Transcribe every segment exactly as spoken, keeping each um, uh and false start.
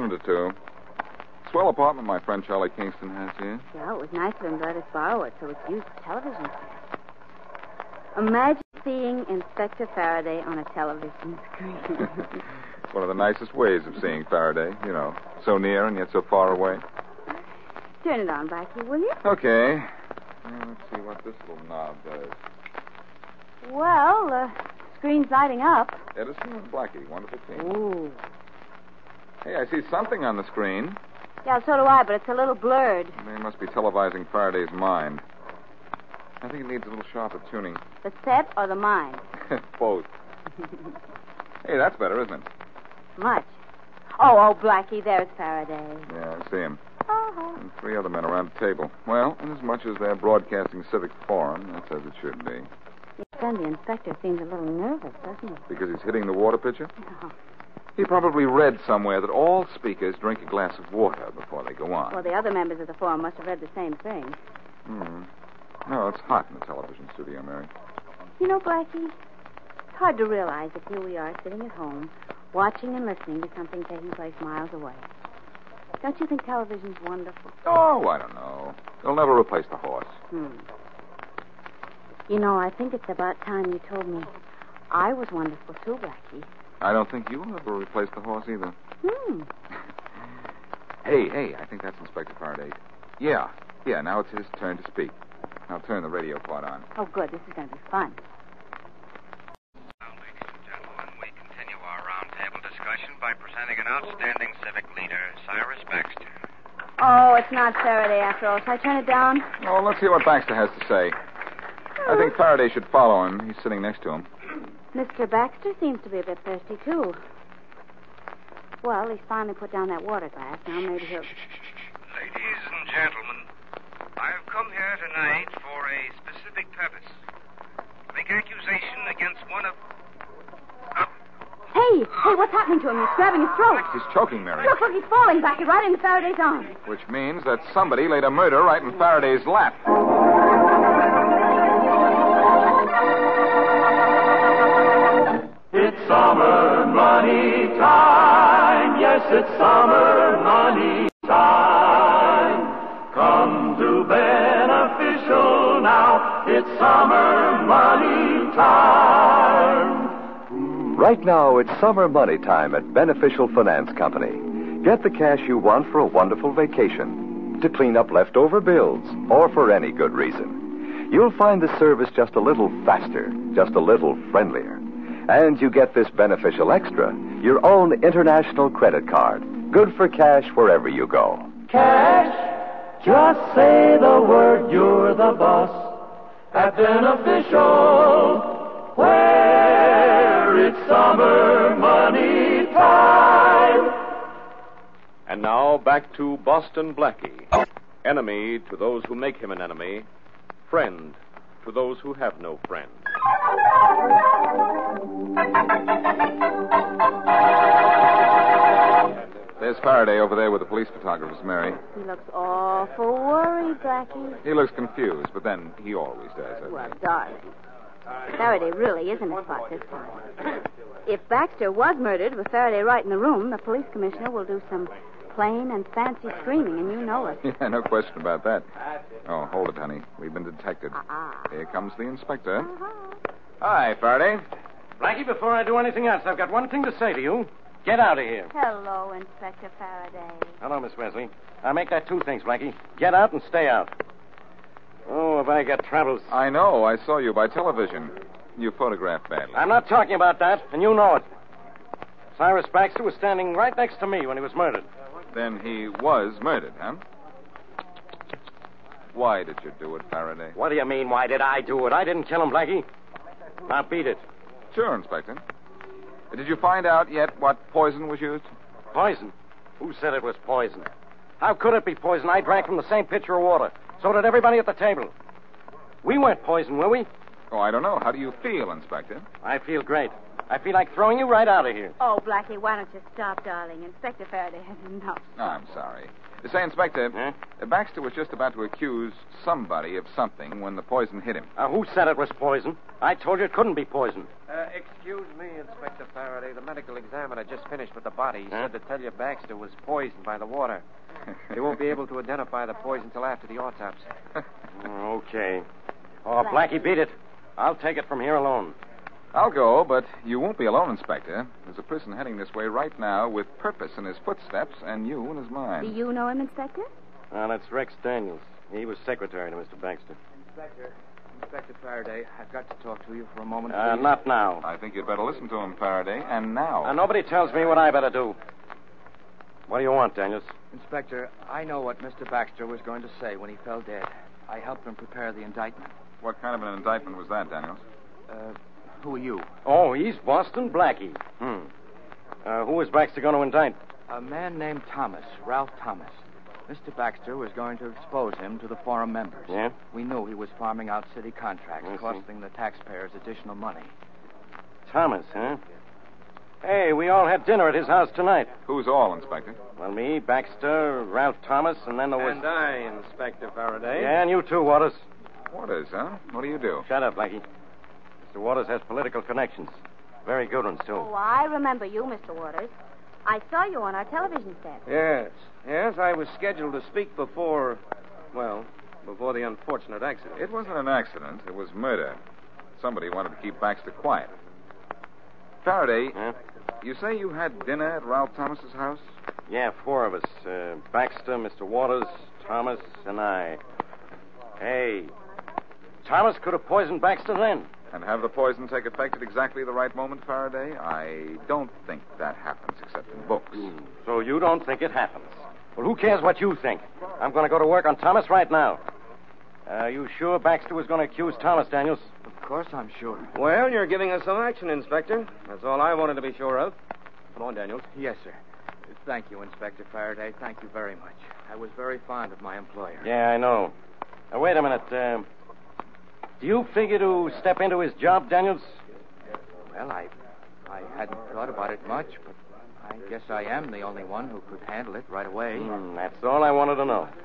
minute or two. Swell apartment my friend Charlie Kingston has here. Yeah, it was nice of him to let us borrow it so we could use the television set. Imagine seeing Inspector Faraday on a television screen. One of the nicest ways of seeing Faraday, you know. So near and yet so far away. Turn it on, Blackie, will you? Okay. Now, let's see what this little knob does. Well, the screen's lighting up. Edison and Blackie, wonderful team. Ooh. Hey, I see something on the screen. Yeah, so do I, but it's a little blurred. They must be televising Faraday's mind. I think it needs a little sharper tuning. The set or the mind? Both. Hey, that's better, isn't it? Much. Oh, oh, Blackie, there's Faraday. Yeah, I see him. Uh-huh. And three other men around the table. Well, inasmuch as they're broadcasting Civic Forum, that's as it should be. Your friend, the inspector, seems a little nervous, doesn't he? Because he's hitting the water pitcher? No. He probably read somewhere that all speakers drink a glass of water before they go on. Well, the other members of the forum must have read the same thing. Hmm. No, it's hot in the television studio, Mary. You know, Blackie, it's hard to realize that here we are sitting at home, watching and listening to something taking place miles away. Don't you think television's wonderful? Oh, I don't know. It'll never replace the horse. Hmm. You know, I think it's about time you told me I was wonderful too, Blackie. I don't think you'll ever replace the horse either. Hmm. Hey, hey, I think that's Inspector Faraday. Yeah, yeah, now it's his turn to speak. I'll turn the radio part on. Oh, good. This is going to be fun. Now, ladies and gentlemen, we continue our roundtable discussion by presenting an outstanding civic leader, Cyrus Baxter. Oh, it's not Faraday after all. Shall I turn it down? Oh, let's see what Baxter has to say. I think Faraday should follow him. He's sitting next to him. Mister Baxter seems to be a bit thirsty, too. Well, he's finally put down that water glass. Now maybe he'll... Ladies and gentlemen, I have come here tonight for a specific purpose. To make accusation against one of... of... Hey, hey, what's happening to him? He's grabbing his throat. He's choking, Mary. Look, look, he's falling back right into Faraday's arms. Which means that somebody laid a murder right in Faraday's lap. It's summer money time. Yes, it's summer money time. Come to Beneficial now. It's summer money time. Right now, it's summer money time at Beneficial Finance Company. Get the cash you want for a wonderful vacation, to clean up leftover bills, or for any good reason. You'll find the service just a little faster, just a little friendlier. And you get this Beneficial Extra, your own international credit card. Good for cash wherever you go. Cash, just say the word, you're the boss. At Beneficial, where it's summer money time. And now back to Boston Blackie. Enemy to those who make him an enemy. Friend to those who have no friend. There's Faraday over there with the police photographers, Mary. He looks awful worried, Blackie. He looks confused, but then he always does. doesn't Well, he? darling. Faraday really isn't a spot this time. If Baxter was murdered with Faraday right in the room, the police commissioner will do some plain and fancy screaming, and you know it. Yeah, no question about that. Oh, hold it, honey. We've been detected. Uh-uh. Here comes the inspector. Uh-huh. Hi, Faraday. Blackie, before I do anything else, I've got one thing to say to you. Get out of here. Hello, Inspector Faraday. Hello, Miss Wesley. I'll make that two things, Blackie. Get out and stay out. Oh, have I got troubles. I know. I saw you by television. You photographed badly. I'm not talking about that, and you know it. Cyrus Baxter was standing right next to me when he was murdered. Then he was murdered, huh? Why did you do it, Faraday? What do you mean, why did I do it? I didn't kill him, Blackie. Now beat it. Sure, Inspector. Did you find out yet what poison was used? Poison? Who said it was poison? How could it be poison? I drank from the same pitcher of water. So did everybody at the table. We weren't poisoned, were we? Oh, I don't know. How do you feel, Inspector? I feel great. I feel like throwing you right out of here. Oh, Blackie, why don't you stop, darling? Inspector Faraday has enough. Oh, I'm sorry. Say, Inspector, Huh? Uh, Baxter was just about to accuse somebody of something when the poison hit him. Uh, who said it was poison? I told you it couldn't be poison. Uh, excuse me, Inspector Faraday. The medical examiner just finished with the body. He Huh? said to tell you Baxter was poisoned by the water. He won't be able to identify the poison till after the autopsy. Okay. Oh, Blackie, beat it. I'll take it from here alone. I'll go, but you won't be alone, Inspector. There's a person heading this way right now with purpose in his footsteps and you in his mind. Do you know him, Inspector? Uh, that's Rex Daniels. He was secretary to Mister Baxter. Inspector, Inspector Faraday, I've got to talk to you for a moment. Uh, not now. I think you'd better listen to him, Faraday, and now. Uh, nobody tells me what I better do. What do you want, Daniels? Inspector, I know what Mister Baxter was going to say when he fell dead. I helped him prepare the indictment. What kind of an indictment was that, Daniels? Uh, who are you? Oh, he's Boston Blackie. Hmm. Uh, who is Baxter going to indict? A man named Thomas, Ralph Thomas. Mister Baxter was going to expose him to the forum members. Yeah? We knew he was farming out city contracts, I see. costing the taxpayers additional money. Thomas, huh? Hey, we all had dinner at his house tonight. Who's all, Inspector? Well, me, Baxter, Ralph Thomas, and then there was... And I, Inspector Faraday. Yeah, and you too, Waters. Waters, huh? What do you do? Shut up, Blackie. Mister Waters has political connections. Very good ones, too. Oh, I remember you, Mister Waters. I saw you on our television set. Yes, yes, I was scheduled to speak before, well, before the unfortunate accident. It wasn't an accident. It was murder. Somebody wanted to keep Baxter quiet. Faraday, Huh? you say you had dinner at Ralph Thomas's house? Yeah, four of us. Uh, Baxter, Mister Waters, Thomas, and I. Hey, Thomas could have poisoned Baxter then. And have the poison take effect at exactly the right moment, Faraday? I don't think that happens except in books. So you don't think it happens? Well, who cares what you think? I'm going to go to work on Thomas right now. Are you sure Baxter was going to accuse Thomas, Daniels? Of course I'm sure. Well, you're giving us some action, Inspector. That's all I wanted to be sure of. Come on, Daniels. Yes, sir. Thank you, Inspector Faraday. Thank you very much. I was very fond of my employer. Yeah, I know. Now, wait a minute. Uh, do you figure to step into his job, Daniels? Well, I I hadn't thought about it much, but I guess I am the only one who could handle it right away. Hmm, that's all I wanted to know.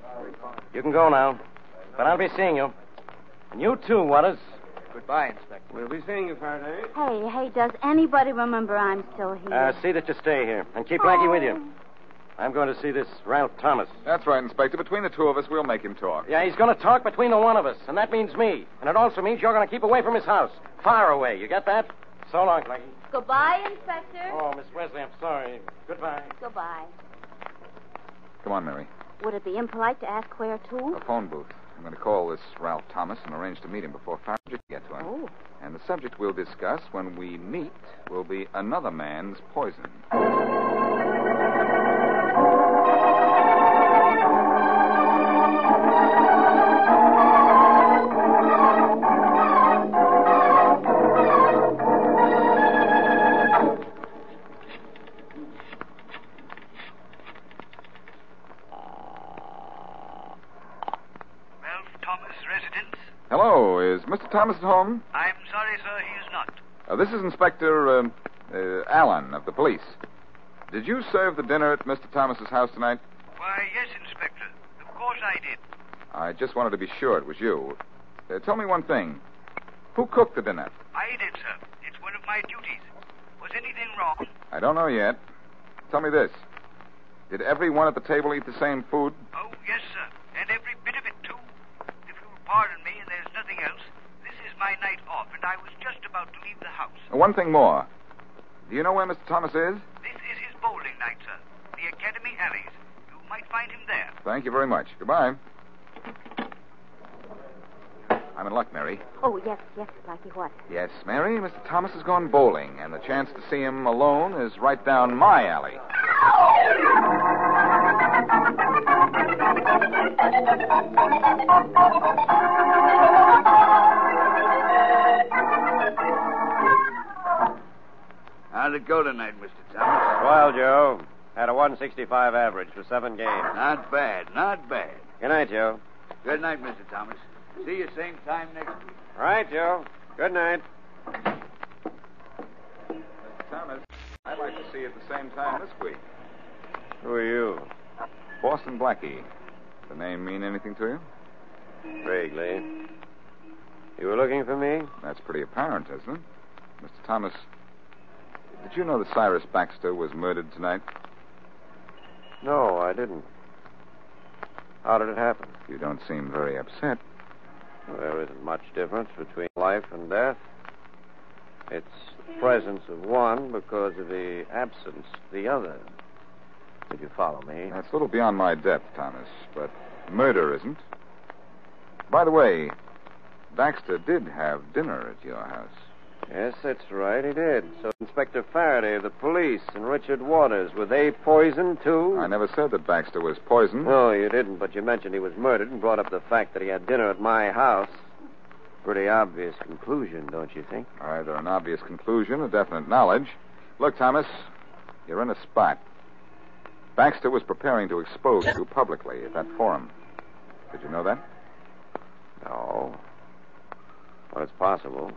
You can go now. But I'll be seeing you. And you too, Waters. Goodbye, Inspector. We'll be seeing you, Faraday. Hey, hey, does anybody remember I'm still here? Uh, see that you stay here. And keep Blackie with you. I'm going to see this Ralph Thomas. That's right, Inspector. Between the two of us, we'll make him talk. Yeah, he's going to talk between the one of us, and that means me. And it also means you're going to keep away from his house. Far away. You get that? So long, Blackie. Goodbye, Inspector. Oh, Miss Wesley, I'm sorry. Goodbye. Goodbye. Come on, Mary. Would it be impolite to ask where to? A phone booth. I'm going to call this Ralph Thomas and arrange to meet him before Faraday can get to him. Oh. And the subject we'll discuss when we meet will be another man's poison. Hello, is Mister Thomas at home? I'm sorry, sir, he is not. Uh, this is Inspector um, uh, Allen of the police. Did you serve the dinner at Mister Thomas's house tonight? Why, yes, Inspector. Of course I did. I just wanted to be sure it was you. Uh, tell me one thing. Who cooked the dinner? I did, sir. It's one of my duties. Was anything wrong? I don't know yet. Tell me this. Did everyone at the table eat the same food? Oh, yes, sir. And every bit of it, too. If you'll pardon me and there's nothing else, this is my night off, and I was just about to leave the house. Uh, one thing more. Do you know where Mister Thomas is? This is his bowling night, sir. The Academy Alleys. You might find him there. Thank you very much. Goodbye. I'm in luck, Mary. Oh, yes, yes, Blackie, what? Yes, Mary, Mister Thomas has gone bowling, and the chance to see him alone is right down my alley. How'd it go tonight, Mister Thomas? Well, Joe. Had a one sixty-five average for seven games. Not bad, not bad. Good night, Joe. Good night, Mister Thomas. See you same time next week. Right, Joe. Good night. Mister Thomas, I'd like to see you at the same time this week. Who are you? Boston Blackie. The name mean anything to you? Vaguely. You were looking for me? That's pretty apparent, isn't it? Mister Thomas, did you know that Cyrus Baxter was murdered tonight? No, I didn't. How did it happen? You don't seem very upset. There isn't much difference between life and death. It's the presence of one because of the absence of the other. Did you follow me? That's a little beyond my depth, Thomas, but murder isn't. By the way, Baxter did have dinner at your house. Yes, that's right, he did. So Inspector Faraday, the police, and Richard Waters, were they poisoned, too? I never said that Baxter was poisoned. No, you didn't, but you mentioned he was murdered and brought up the fact that he had dinner at my house. Pretty obvious conclusion, don't you think? Either an obvious conclusion or definite knowledge. Look, Thomas, you're in a spot. Baxter was preparing to expose you publicly at that forum. Did you know that? No. Well, it's possible.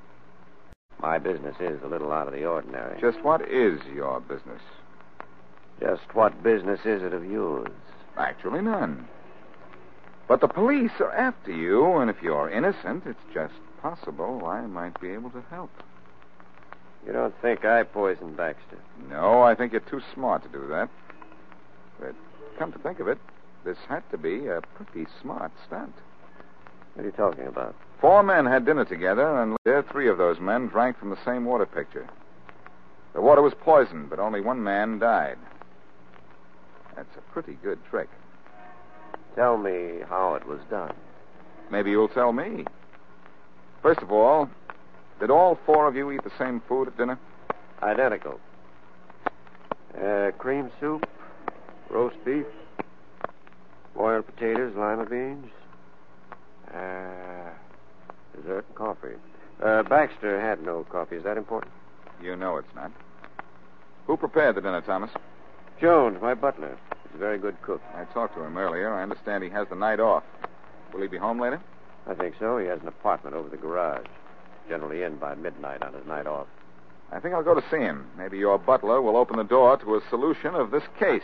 My business is a little out of the ordinary. Just what is your business? Just what business is it of yours? Actually, none. But the police are after you, and if you're innocent, it's just possible I might be able to help. You don't think I poisoned Baxter? No, I think you're too smart to do that. But come to think of it, this had to be a pretty smart stunt. What are you talking about? Four men had dinner together, and there three of those men drank from the same water pitcher. The water was poisoned, but only one man died. That's a pretty good trick. Tell me how it was done. Maybe you'll tell me. First of all, did all four of you eat the same food at dinner? Identical. Uh, cream soup, roast beef, boiled potatoes, lima beans, uh, dessert and coffee. Uh, Baxter had no coffee. Is that important? You know it's not. Who prepared the dinner, Thomas? Jones, my butler. He's a very good cook. I talked to him earlier. I understand he has the night off. Will he be home later? I think so. He has an apartment over the garage. Generally in by midnight on his night off. I think I'll go to see him. Maybe your butler will open the door to a solution of this case.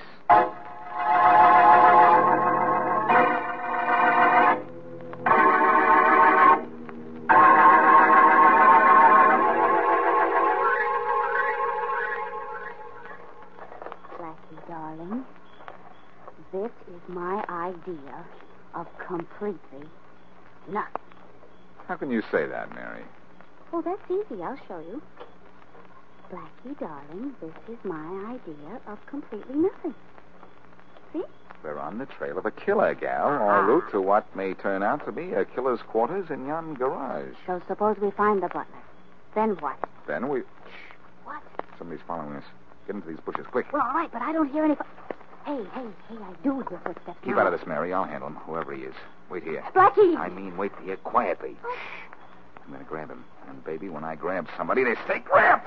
Blackie, darling, this is my idea of completely nothing. How can you say that, Mary? Oh, that's easy. I'll show you. Blackie, darling, this is my idea of completely nothing. See? We're on the trail of a killer, gal, Ah. en route to what may turn out to be a killer's quarters in yon garage. So suppose we find the butler. Then what? Then we... Shh. What? Somebody's following us. Get into these bushes, quick. Well, all right, but I don't hear any... Hey, hey, hey, I do hear footsteps Keep now. out of this, Mary. I'll handle him, whoever he is. Wait here. Blackie! I mean, wait here quietly. Shh. I'm going to grab him. And, baby, when I grab somebody, they stay grabbed.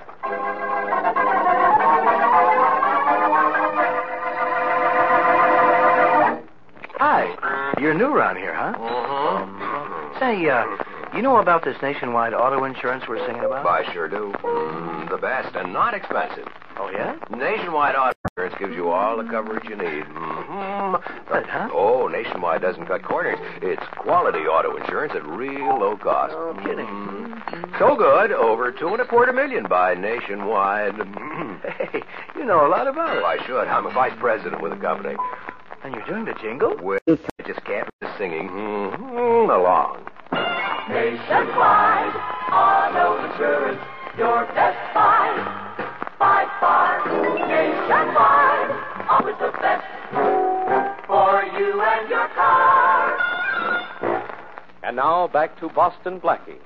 Hi. You're new around here, huh? Uh-huh. Say, uh, you know about this nationwide auto insurance we're singing about? I sure do. Mm, the best and not expensive. Oh, yeah? Nationwide auto insurance gives you all the coverage you need. Mm-hmm. But, huh? Oh, Nationwide doesn't cut corners. It's quality auto insurance at real low cost. No kidding. Mm. So good, over two and a quarter million by Nationwide. Hey, you know a lot about it. Well, I should. I'm a vice president with the company. And you're doing the jingle? Well, I just can't resist singing mm-hmm, along. Nationwide auto insurance, your best buy. By far, Nationwide, always the best for you and your car. And now back to Boston Blackie.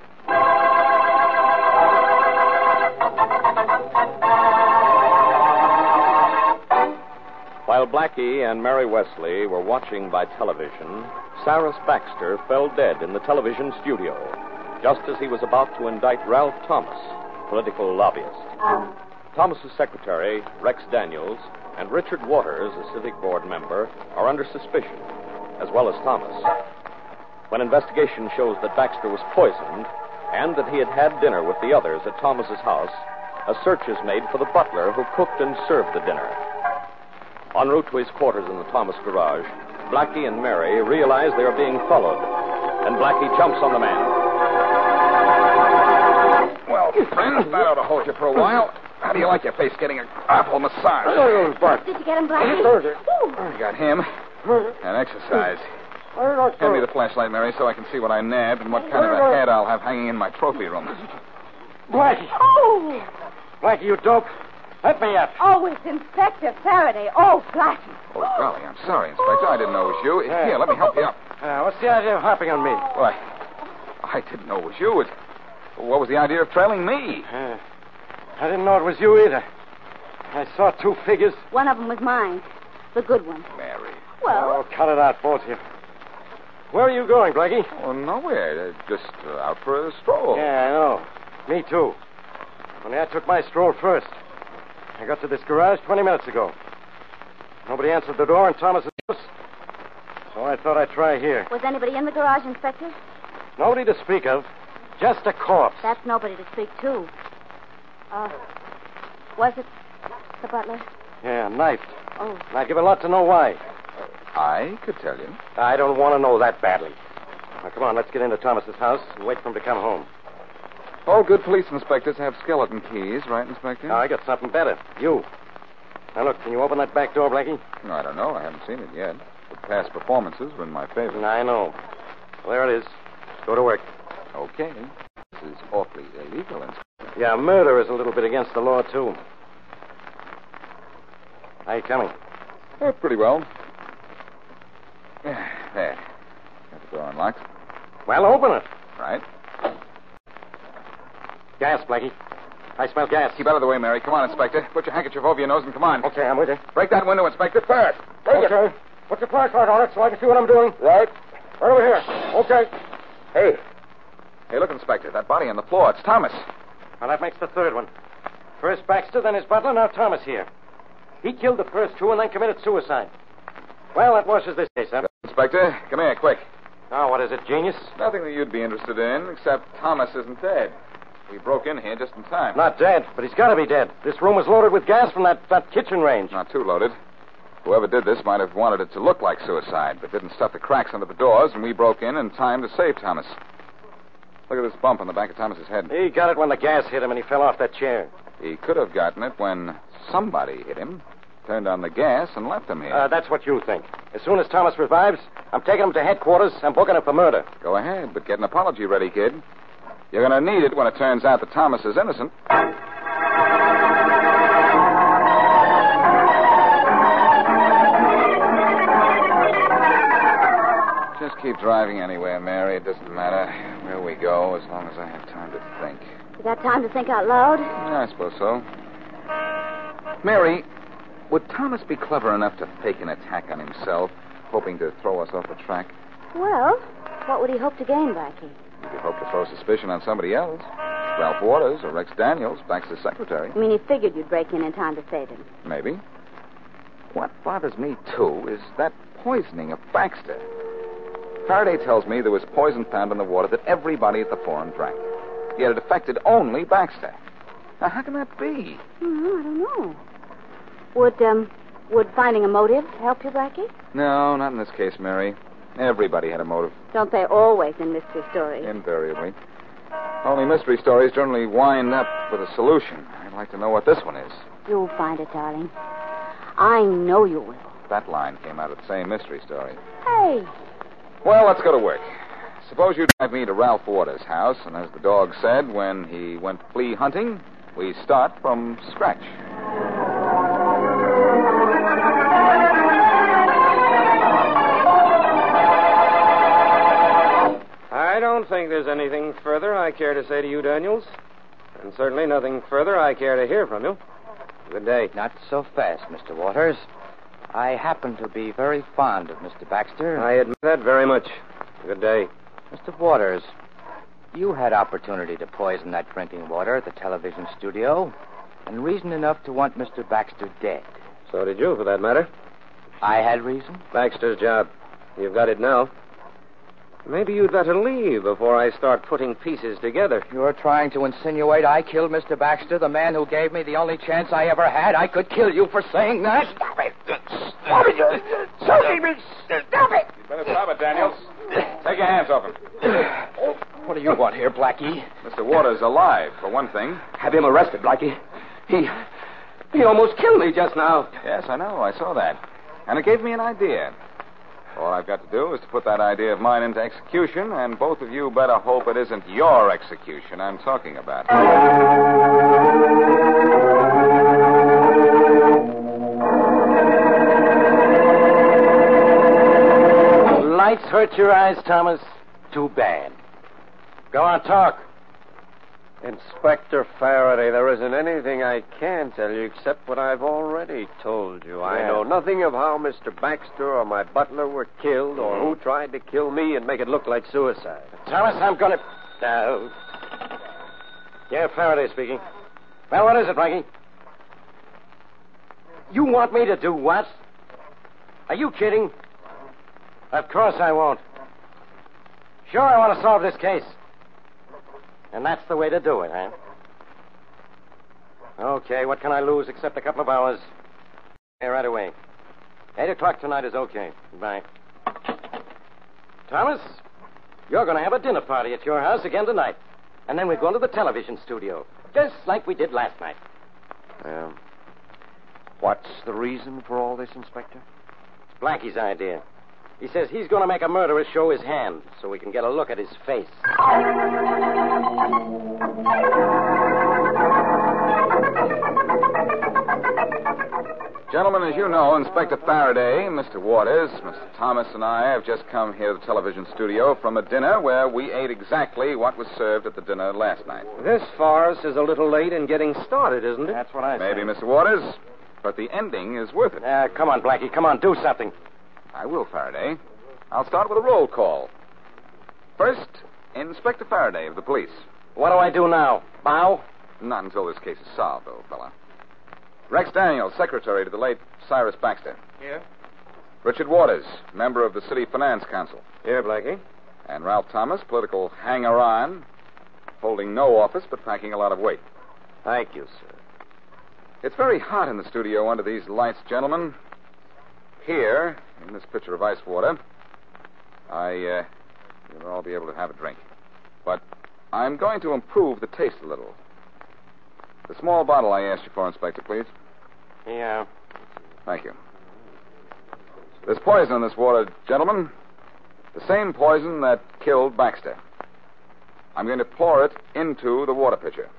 While Blackie and Mary Wesley were watching by television, Cyrus Baxter fell dead in the television studio, just as he was about to indict Ralph Thomas, political lobbyist. Thomas's secretary, Rex Daniels, and Richard Waters, a civic board member, are under suspicion, as well as Thomas. When investigation shows that Baxter was poisoned and that he had had dinner with the others at Thomas's house, a search is made for the butler who cooked and served the dinner. En route to his quarters in the Thomas garage, Blackie and Mary realize they are being followed, and Blackie jumps on the man. Well, friends, that ought to hold you for a while. How do you like your face getting an apple massage? Did you get him, Blackie? I got him. And exercise. Hand me the flashlight, Mary, so I can see what I nabbed and what kind of a head I'll have hanging in my trophy room. Blackie. Oh! Blackie, you dope. Let me up. Oh, it's Inspector Faraday. Oh, Blackie. Oh, golly, I'm sorry, Inspector. I didn't know it was you. Here, let me help you up. Uh, what's the idea of hopping on me? Why, I didn't know it was you. It, what was the idea of trailing me? Uh, I didn't know it was you either. I saw two figures. One of them was mine. The good one. Mary. Well... Oh, cut it out, both of you. Where are you going, Blackie? Oh, nowhere. Uh, just uh, out for a stroll. Yeah, I know. Me too. Only I took my stroll first. I got to this garage twenty minutes ago. Nobody answered the door in Thomas's house, so I thought I'd try here. Was anybody in the garage, Inspector? Nobody to speak of. Just a corpse. That's nobody to speak to. Uh, was it the butler? Yeah, knifed. Oh. And I'd give a lot to know why. I could tell you. I don't want to know that badly. Now, come on, let's get into Thomas's house and wait for him to come home. All good police inspectors have skeleton keys, right, Inspector? Now, I got something better. You. Now, look, can you open that back door, Blackie? No, I don't know. I haven't seen it yet. But past performances were in my favor. I know. Well, there it is. Go to work. Okay. This is awfully illegal, Inspector. Yeah, murder is a little bit against the law, too. How you coming? Oh, pretty well. There. Got the door unlocked. Well, open it. Right. Gas, Blackie. I smell gas. Keep out of the way, Mary. Come on, Inspector. Put your handkerchief over your nose and come on. Okay, I'm with you. Break that window, Inspector, first. Break okay. it. Put your flashlight on it so I can see what I'm doing. Right. Right over here. Okay. Hey. Hey, look, Inspector. That body on the floor. It's Thomas. Well, that makes the third one. First Baxter, then his butler, now Thomas here. He killed the first two and then committed suicide. Well, that washes this case up. Inspector, come here, quick. Now, what is it, genius? Nothing that you'd be interested in, except Thomas isn't dead. We broke in here just in time. Not dead, but he's got to be dead. This room was loaded with gas from that, that kitchen range. Not too loaded. Whoever did this might have wanted it to look like suicide, but didn't stuff the cracks under the doors, and we broke in in time to save Thomas. Look at this bump on the back of Thomas's head. He got it when the gas hit him and he fell off that chair. He could have gotten it when somebody hit him, turned on the gas, and left him here. Uh, that's what you think. As soon as Thomas revives, I'm taking him to headquarters and booking him for murder. Go ahead, but get an apology ready, kid. You're going to need it when it turns out that Thomas is innocent. Just keep driving anywhere, Mary. It doesn't matter where we go as long as I have time to think. You got time to think out loud? Yeah, I suppose so. Mary, would Thomas be clever enough to fake an attack on himself, hoping to throw us off the track? Well, what would he hope to gain, Blackie? He could hope to throw suspicion on somebody else. Ralph Waters or Rex Daniels, Baxter's secretary. I mean, he figured you'd break in in time to save him. Maybe. What bothers me, too, is that poisoning of Baxter. Faraday tells me there was poison found in the water that everybody at the forum drank. Yet it affected only Baxter. Now, how can that be? Mm, I don't know. Would, um, would finding a motive help you, Blackie? No, not in this case, Mary. Everybody had a motive. Don't they always in mystery stories? Invariably. Only mystery stories generally wind up with a solution. I'd like to know what this one is. You'll find it, darling. I know you will. That line came out of the same mystery story. Hey. Well, let's go to work. Suppose you drive me to Ralph Waters' house, and as the dog said when he went flea hunting, we start from scratch. I don't think there's anything further I care to say to you, Daniels. And certainly nothing further I care to hear from you. Good day. Not so fast, Mister Waters. I happen to be very fond of Mister Baxter. I admit that very much. Good day. Mister Waters, you had opportunity to poison that drinking water at the television studio, and reason enough to want Mister Baxter dead. So did you, for that matter. I had reason? Baxter's job. You've got it now. Maybe you'd better leave before I start putting pieces together. You're trying to insinuate I killed Mister Baxter, the man who gave me the only chance I ever had. I could kill you for saying that. Stop it. Stop it. Stop it. Stop it. You better stop it, Daniels. Take your hands off him. What do you want here, Blackie? Mister Waters alive, for one thing. Have him arrested, Blackie. He... He almost killed me just now. Yes, I know. I saw that. And it gave me an idea. All I've got to do is to put that idea of mine into execution, and both of you better hope it isn't your execution I'm talking about. Lights hurt your eyes, Thomas? Too bad. Go on, talk. Inspector Faraday, there isn't anything I can tell you except what I've already told you. I Yeah. know nothing of how Mister Baxter or my butler were killed or who tried to kill me and make it look like suicide. Thomas, I'm going to... Uh... Yeah, Faraday speaking. Well, what is it, Frankie? You want me to do what? Are you kidding? Of course I won't. Sure, I want to solve this case. And that's the way to do it, huh? Okay, what can I lose except a couple of hours? Hey, right away. Eight o'clock tonight is okay. Bye. Thomas, you're going to have a dinner party at your house again tonight. And then we're going to the television studio. Just like we did last night. Um, what's the reason for all this, Inspector? It's Blackie's idea. He says he's going to make a murderer show his hand so we can get a look at his face. Gentlemen, as you know, Inspector Faraday, Mister Waters, Mister Thomas, and I have just come here to the television studio from a dinner where we ate exactly what was served at the dinner last night. This farce is a little late in getting started, isn't it? That's what I Maybe, say. Mister Waters, but the ending is worth it. Uh, come on, Blackie. Come on, do something. I will, Faraday. I'll start with a roll call. First, Inspector Faraday of the police. What do I do now? Bow? Not until this case is solved, old fella. Rex Daniels, secretary to the late Cyrus Baxter. Here. Richard Waters, member of the City Finance Council. Here, Blackie. And Ralph Thomas, political hanger-on, holding no office but packing a lot of weight. Thank you, sir. It's very hot in the studio under these lights, gentlemen. Here, in this pitcher of ice water, I, uh, you'll all be able to have a drink. But I'm going to improve the taste a little. The small bottle I asked you for, Inspector, please. Yeah. Thank you. There's poison in this water, gentlemen. The same poison that killed Baxter. I'm going to pour it into the water pitcher.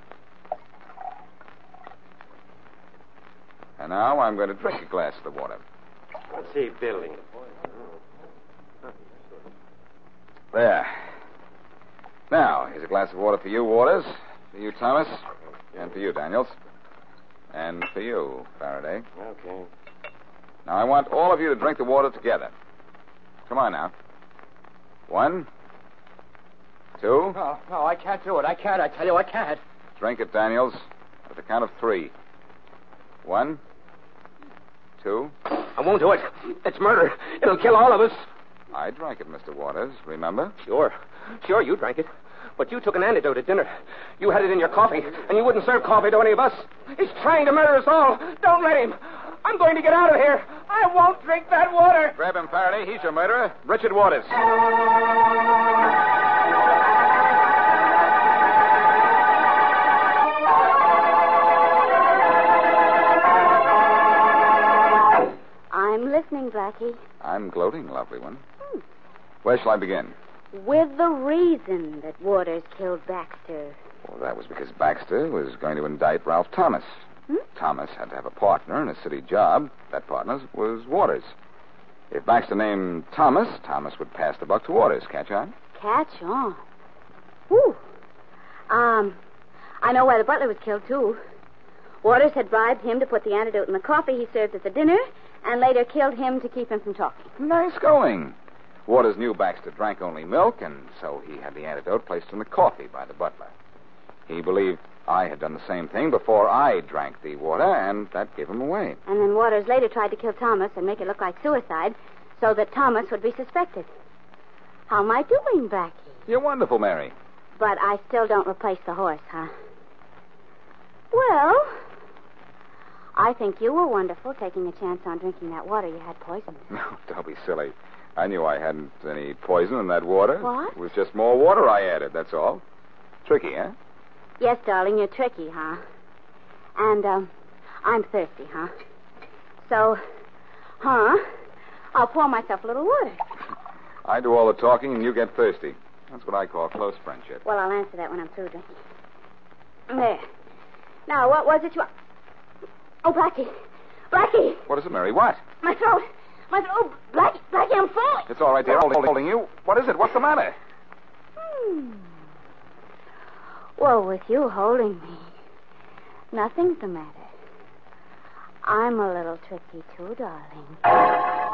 And now I'm going to drink a glass of the water. Let's see, Billy. There. Now, here's a glass of water for you, Waters. For you, Thomas. And for you, Daniels. And for you, Faraday. Okay. Now, I want all of you to drink the water together. Come on now. One. Two. No, no, I can't do it. I can't. I tell you, I can't. Drink it, Daniels. At the count of three. One. Two. I won't do it. It's murder. It'll kill all of us. I drank it, Mister Waters. Remember? Sure. Sure, you drank it. But you took an antidote at dinner. You had it in your coffee, and you wouldn't serve coffee to any of us. He's trying to murder us all. Don't let him. I'm going to get out of here. I won't drink that water. Grab him, Faraday. He's your murderer. Richard Waters. I'm listening, Blackie. I'm gloating, lovely one. Hmm. Where shall I begin? With the reason that Waters killed Baxter. Well, that was because Baxter was going to indict Ralph Thomas. Hmm? Thomas had to have a partner in a city job. That partner was Waters. If Baxter named Thomas, Thomas would pass the buck to Waters. Catch on? Catch on. Whew. Um, I know why the butler was killed, too. Waters had bribed him to put the antidote in the coffee he served at the dinner, and later killed him to keep him from talking. Nice going. Waters knew Baxter drank only milk, and so he had the antidote placed in the coffee by the butler. He believed I had done the same thing before I drank the water, and that gave him away. And then Waters later tried to kill Thomas and make it look like suicide so that Thomas would be suspected. How am I doing, Blackie? You're wonderful, Mary. But I still don't replace the horse, huh? Well, I think you were wonderful taking a chance on drinking that water you had poisoned. No, don't be silly. I knew I hadn't any poison in that water. What? It was just more water I added, that's all. Tricky, huh? Yes, darling, you're tricky, huh? And, um, I'm thirsty, huh? So, huh? I'll pour myself a little water. I do all the talking and you get thirsty. That's what I call close friendship. Well, I'll answer that when I'm through drinking. There. Now, what was it you... Oh, Blackie. Blackie! What is it, Mary? What? My throat. My throat. Oh, Blackie, Blackie, I'm falling. It's all right, dear. Holding, holding you. What is it? What's the matter? Hmm. Well, with you holding me, nothing's the matter. I'm a little tricky, too, darling.